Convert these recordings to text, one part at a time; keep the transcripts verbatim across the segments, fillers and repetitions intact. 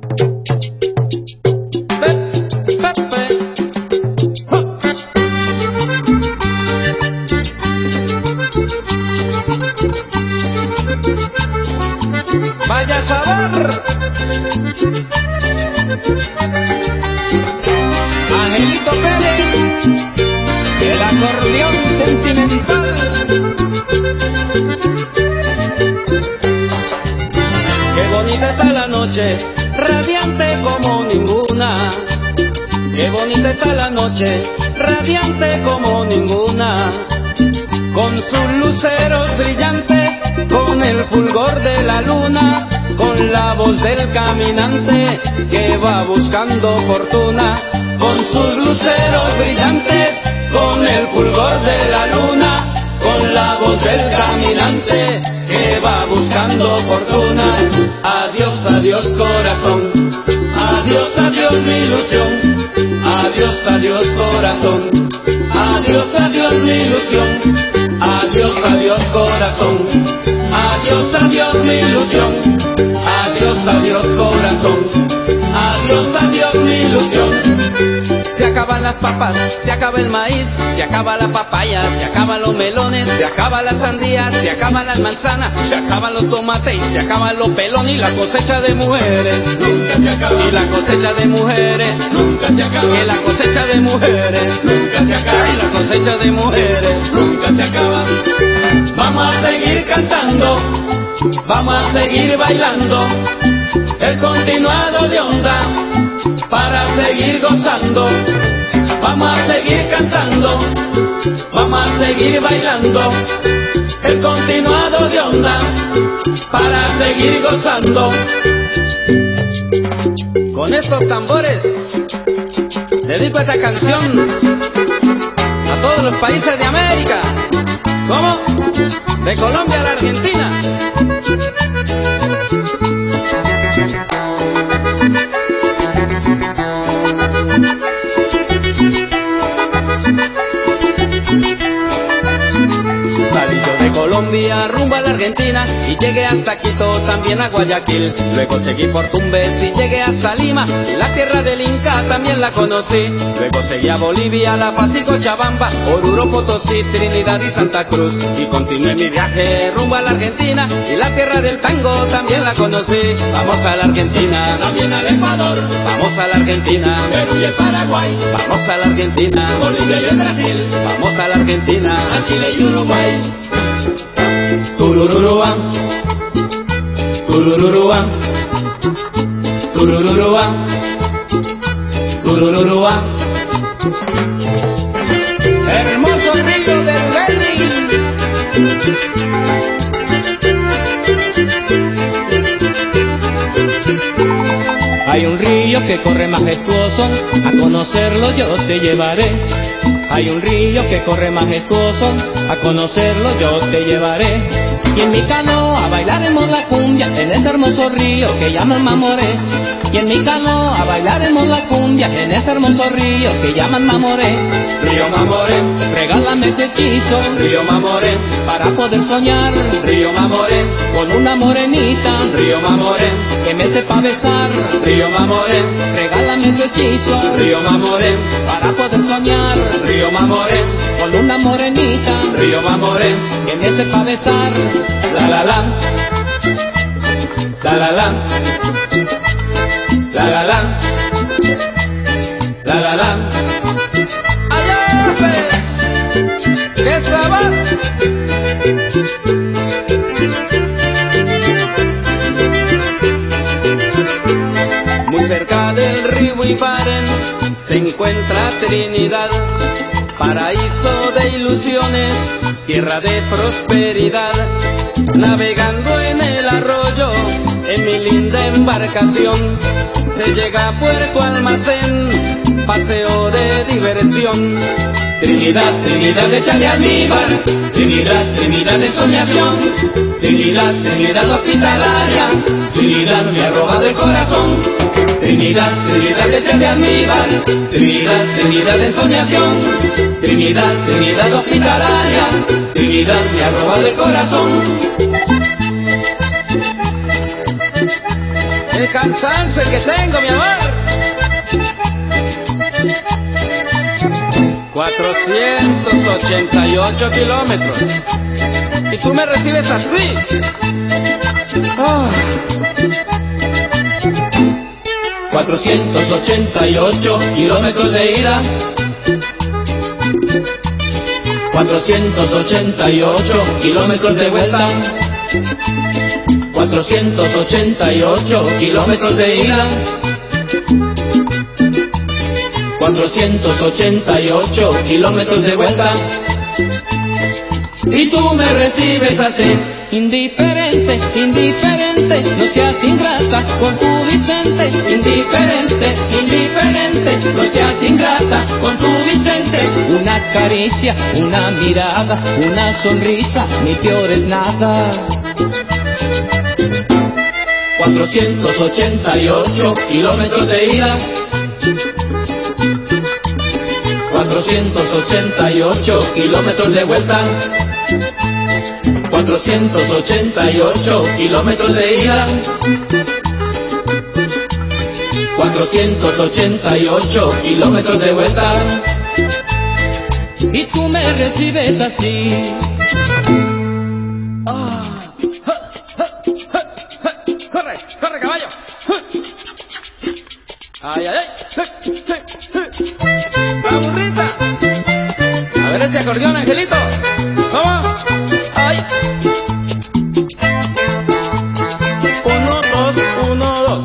Vaya sabor. Angelito Pérez, el acordeón sentimental. Qué bonita está la noche, radiante como ninguna. Qué bonita está la noche, radiante como ninguna. Con sus luceros brillantes, con el fulgor de la luna, con la voz del caminante que va buscando fortuna. Con sus luceros brillantes, con el fulgor de la luna, con la voz del caminante que va buscando fortuna. Adiós, adiós corazón, adiós, adiós mi ilusión. Adiós, adiós corazón, adiós, adiós mi ilusión. Adiós, adiós corazón, adiós, adiós mi ilusión. Adiós, adiós corazón, adiós, adiós mi ilusión. Se acaban las papas, se acaba el maíz, se acaba la papaya, se acaban los melones, se acaba la sandía, se acaban las manzanas, se acaban los tomates y se acaban los pelones. Y la cosecha de mujeres nunca se acaba. Y la cosecha de mujeres nunca se acaba. Y la cosecha de mujeres nunca se acaba. Y la cosecha de mujeres nunca se acaba. Vamos a seguir cantando, vamos a seguir bailando el continuado de onda para seguir gozando. Vamos a seguir cantando, vamos a seguir bailando el continuado de onda para seguir gozando. Con estos tambores dedico esta canción a todos los países de América. ¿Cómo? De Colombia a la Argentina. Salí yo de Colombia rumbo a la Argentina y llegué hasta Quito, también a Guayaquil. Luego seguí por Tumbes y llegué hasta Lima, y la tierra del Inca también la conocí. Luego seguí a Bolivia, La Paz y Cochabamba, Oruro, Potosí, Trinidad y Santa Cruz. Y continué mi viaje rumbo a la Argentina, y la tierra del tango también la conocí. Vamos a la Argentina, también al Ecuador. Vamos a la Argentina, Perú y el Paraguay. Vamos a la Argentina, Bolivia y el Brasil. Vamos a la Argentina, a Chile y Uruguay. Turururuán, turururuán, turururuán, turururuán. Hermoso río del Beni. Hay un río que corre majestuoso, a conocerlo yo te llevaré. Hay un río que corre majestuoso, a conocerlo yo te llevaré. Y en mi canoa bailaremos la cumbia en ese hermoso río que llaman Mamoré. Y en mi canoa bailaremos la cumbia en ese hermoso río que llaman Mamoré. Río Mamoré, regálame tu hechizo, río Mamoré, para poder soñar. Río Mamoré, con una morenita, río Mamoré, que me sepa besar. Río Mamoré, regálame tu hechizo, río Mamoré, para poder soñar. Río Mamoré, con una morenita, río Mamoré, que me sepa besar. La la la, la la la, la la la, la la la. ¡Allá pues! ¡Qué sabor! Muy cerca del río Ibaren se encuentra Trinidad, paraíso de ilusiones, tierra de prosperidad. Navegando en el arroyo, en mi linda embarcación, se llega a Puerto Almacén, paseo de diversión. Trinidad, Trinidad de Chale Almíbar, Trinidad, Trinidad de soñación, Trinidad, Trinidad hospitalaria, Trinidad mi arroba de corazón. Trinidad, Trinidad de Chale Almíbar, Trinidad, Trinidad de soñación, Trinidad, Trinidad hospitalaria, Trinidad mi arroba de corazón. El cansancio el que tengo, mi amor. cuatrocientos ochenta y ocho kilómetros. Y tú me recibes así. Oh. cuatrocientos ochenta y ocho kilómetros de ida, cuatrocientos ochenta y ocho kilómetros de vuelta, cuatrocientos ochenta y ocho kilómetros de ida, cuatrocientos ochenta y ocho kilómetros de vuelta. Y tú me recibes así. Indiferente, indiferente, no seas ingrata con tu Vicente. Indiferente, indiferente, no seas ingrata con tu Vicente. Una caricia, una mirada, una sonrisa, ni peor es nada. cuatrocientos ochenta y ocho kilómetros de ida, cuatrocientos ochenta y ocho kilómetros de vuelta, cuatrocientos ochenta y ocho kilómetros de ida, cuatrocientos ochenta y ocho kilómetros de vuelta. Y tú me recibes así. Ah, ja, ja, ja, ja. Corre, corre, caballo. Ay, ay, ay. La burrita. A ver este acordeón, Angelito. ¿Cómo? Ay. Uno, dos, uno, dos.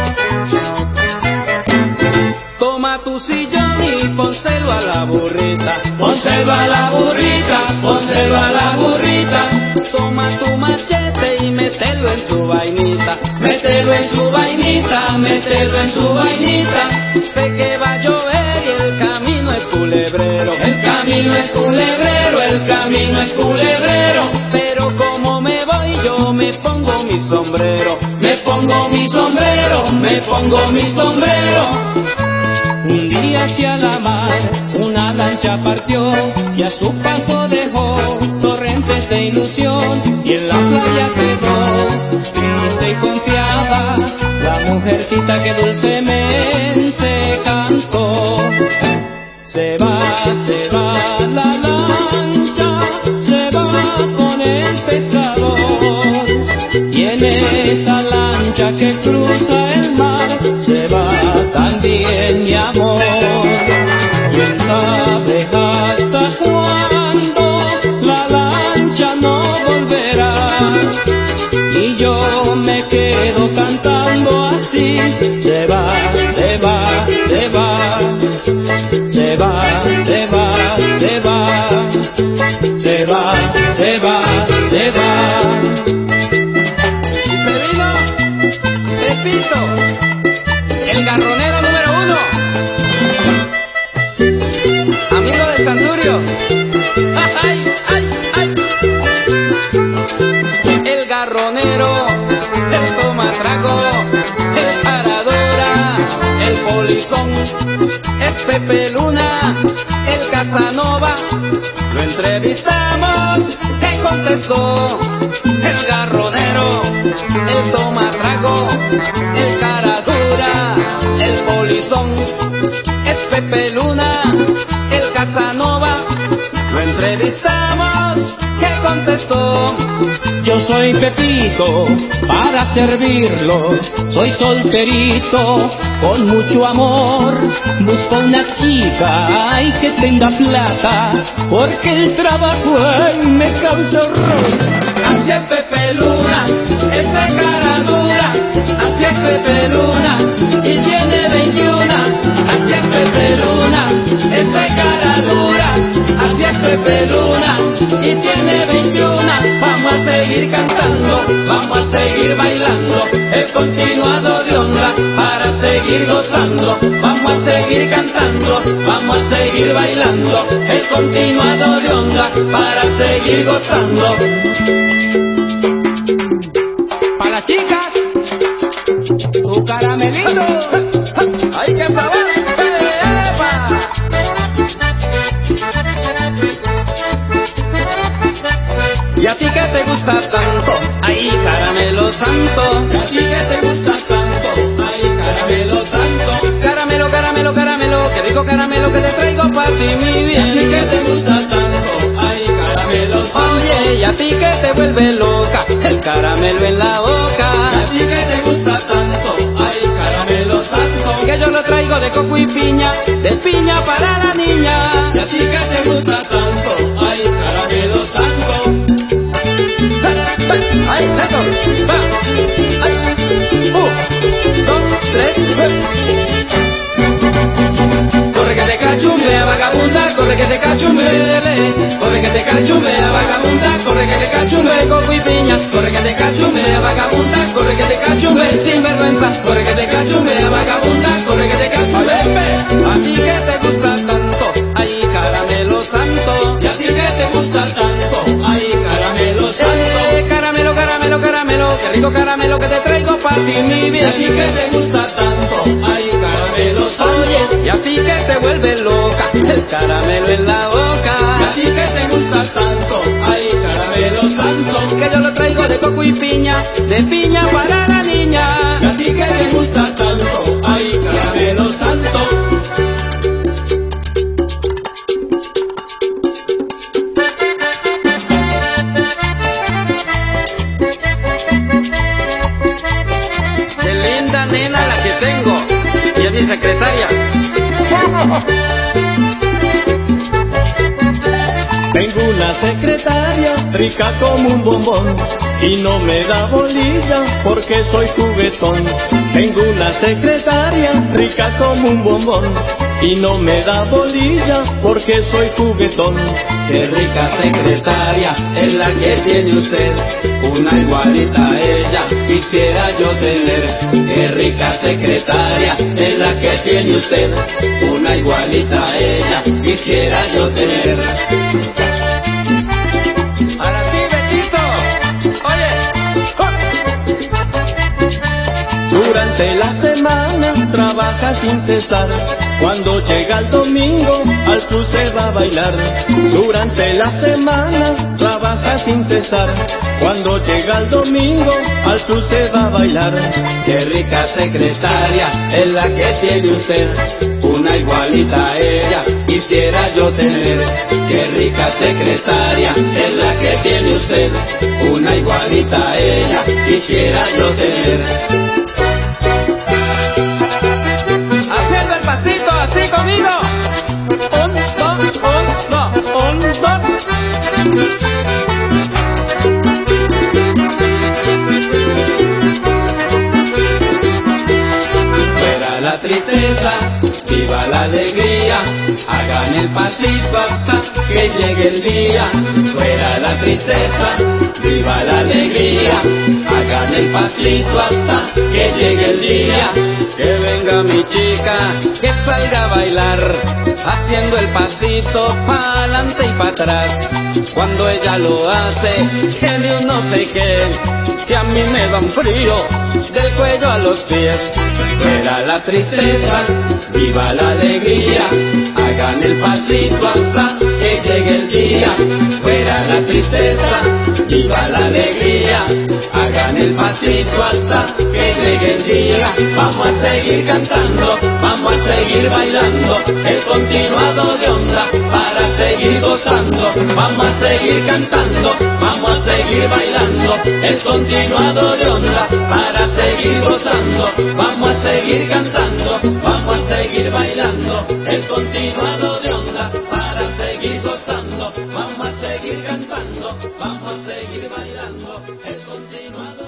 Toma tu sillón y pónselo a la burrita. Pónselo a la burrita, pónselo a la burrita. Toma tu machete y mételo en su vainita. Mételo en su vainita, mételo en su vainita. Sé que va a llover y el camino es culebrero. El camino es culebrero, el camino es culebrero. Pero como me voy yo me pongo mi sombrero. Me pongo mi sombrero, me pongo mi sombrero. Un día hacia la mar una lancha partió y a su paso dejó torrentes de ilusión. Y en la playa quedó triste y confiada la mujercita que dulcemente cantó. Se va, se va la lancha, se va con el pescador. Y en esa lancha que cruza el mar se va también mi amor. ¿Quién sabe hasta cuándo la lancha no volverá? Y yo me quedo cantando así. Se va, se va, se va. Se va, se va, se va, se va, se va, se va. Perino, Pepito, el garronero número uno, amigo de Santurio. Ay, ay, ay. El garronero, el tomatrago, el paradora, el polizón. Es Pepe Luna, el Casanova. Lo entrevistamos, ¿qué contestó? El garronero, el tomatrago, el caradura, el polizón. Es Pepe Luna, el Casanova. Lo entrevistamos, ¿qué contestó? Yo soy Pepito para servirlo, soy solterito con mucho amor. Busco una chica ay, que tenga plata, porque el trabajo ay, me causa horror. Así es Pepe Luna, esa cara dura. Así es Pepe Luna y tiene veintiuno. Así es Pepe Luna, esa cara dura. Así es Pepe Luna y tiene veintiuno. Vamos a seguir cantando, vamos a seguir bailando, el continuado de onda para seguir gozando. Vamos a seguir cantando, vamos a seguir bailando, el continuado de onda para seguir gozando. Para las chicas, tu caramelito, ¡ay qué sabor! Y a ti que te gusta tanto, ay caramelo santo, y a ti que te gusta tanto, caramelo que te traigo pa' ti, mi bien. ¿Y a ti que te gusta tanto? Ay, caramelo santo. Oye, y a ti que te vuelve loca el caramelo en la boca. ¿Y a ti que te gusta tanto? Ay, caramelo santo. Que yo lo traigo de coco y piña, de piña para la niña. ¿Y a ti que te gusta tanto? Ay, caramelo santo. Ay, neto, va, ay, un, dos, tres, corre que te cachumbea vagabunda, corre que te cachumbele, corre que te cachumbea vagabunda, corre que te cachumbe coco y piña, corre que te cachumbea vagabunda, corre que te cachumbe sin vergüenza, corre que te cachumbea vagabunda, corre que te cachumbe. A ti que te gusta tanto, ay caramelo santo, ¿Y a ti que te gusta tanto? Ay, caramelo santo. eh, caramelo, caramelo, caramelo, qué rico caramelo que te traigo pa' ti, mi ¿Y bien. a ti que te gusta tanto? Ay, caramelo santo. Oye, y a ti que te vuelve loca el caramelo en la ¿Y a boca. ti que te gusta tanto? Ay, caramelo santo. Que yo lo traigo de coco y piña, de piña para la ¿Y niña. a ti que te gusta tanto? Ay, caramelo santo. Qué linda nena la que tengo, y es mi secretaria. Tengo una secretaria rica como un bombón y no me da bolilla porque soy juguetón. Tengo una secretaria rica como un bombón y no me da bolilla porque soy juguetón. Qué rica secretaria es la que tiene usted, una igualita a ella quisiera yo tener. Qué rica secretaria es la que tiene usted, una igualita a ella quisiera yo tener. Ahora sí, Betito, oye, Durante la semana trabaja sin cesar. Cuando llega el domingo al club se va a bailar. Durante la semana trabaja sin cesar. Cuando llega el domingo al club se va a bailar. qué rica secretaria es la que tiene usted, una igualita a ella quisiera yo tener. Qué rica secretaria es la que tiene usted, una igualita a ella quisiera yo tener. Haciendo el pasito así conmigo. Un, dos, un, dos, un, dos. Fuera la tristeza, viva la alegría, hagan el pasito hasta que llegue el día. Fuera la tristeza, viva la alegría, hagan el pasito hasta que llegue el día. Que venga mi chica, que salga a bailar, haciendo el pasito pa' adelante y pa' atrás. Cuando ella lo hace, que Dios no sé qué, que a mí me da un frío del cuello a los pies. Fuera la tristeza, viva la alegría, hagan el pasito hasta que llegue el día. Fuera la tristeza, viva la alegría, hagan el pasito hasta que llegue el día. Vamos a seguir cantando, vamos a seguir bailando, el continuado de onda para seguir gozando. Vamos a seguir cantando, vamos a seguir bailando, el continuado de onda para seguir gozando. Vamos a seguir cantando, vamos a seguir bailando, el continuado de onda para seguir gozando. Vamos a seguir cantando, vamos a seguir bailando, el continuado